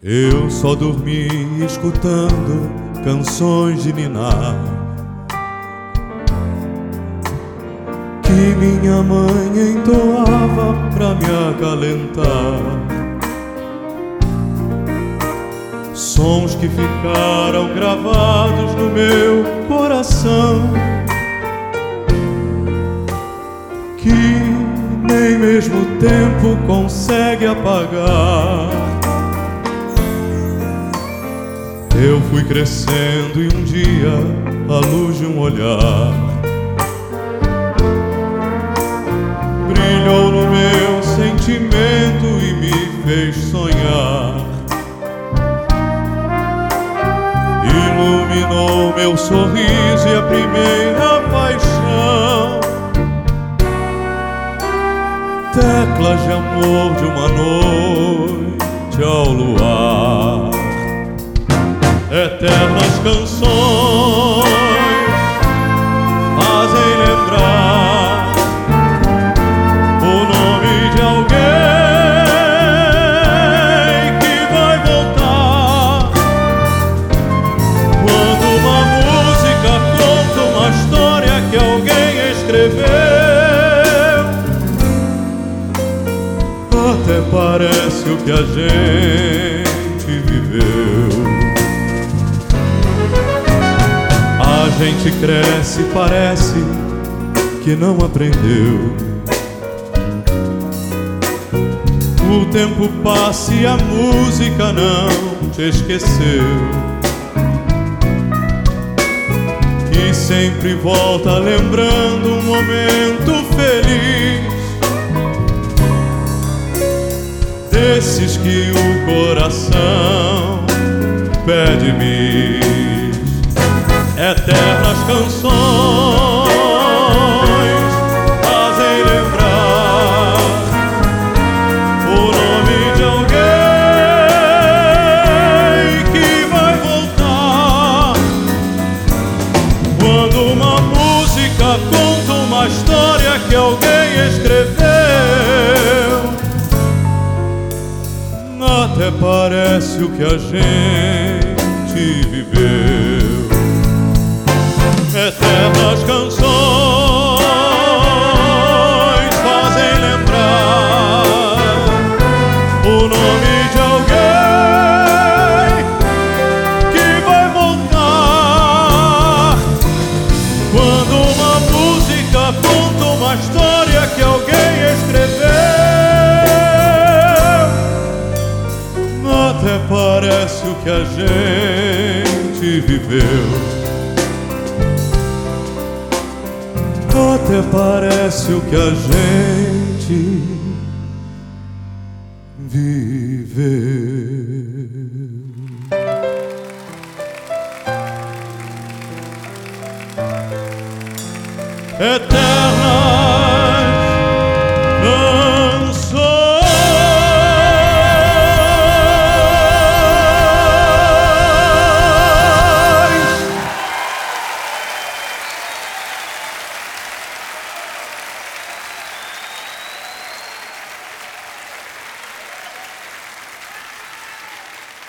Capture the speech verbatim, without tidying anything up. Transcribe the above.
Eu só dormi escutando canções de ninar que minha mãe entoava pra me acalentar. Sons que ficaram gravados no meu coração, que nem mesmo o tempo consegue apagar. Eu fui crescendo e um dia, à luz de um olhar, brilhou no meu sentimento e me fez sonhar. Iluminou meu sorriso e a primeira paixão, teclas de amor de uma noite ao luar. Eternas canções fazem lembrar o nome de alguém que vai voltar. Quando uma música conta uma história que alguém escreveu, até parece o que a gente viveu. A gente cresce, parece que não aprendeu. O tempo passa e a música não te esqueceu, e sempre volta lembrando um momento feliz, desses que o coração pede-me. Eternas canções fazem lembrar o nome de alguém que vai voltar. Quando uma música conta uma história que alguém escreveu, até parece o que a gente viveu. Eternas canções fazem lembrar o nome de alguém que vai voltar. Quando uma música conta uma história que alguém escreveu, até parece o que a gente viveu. Até parece o que a gente viveu. Eterna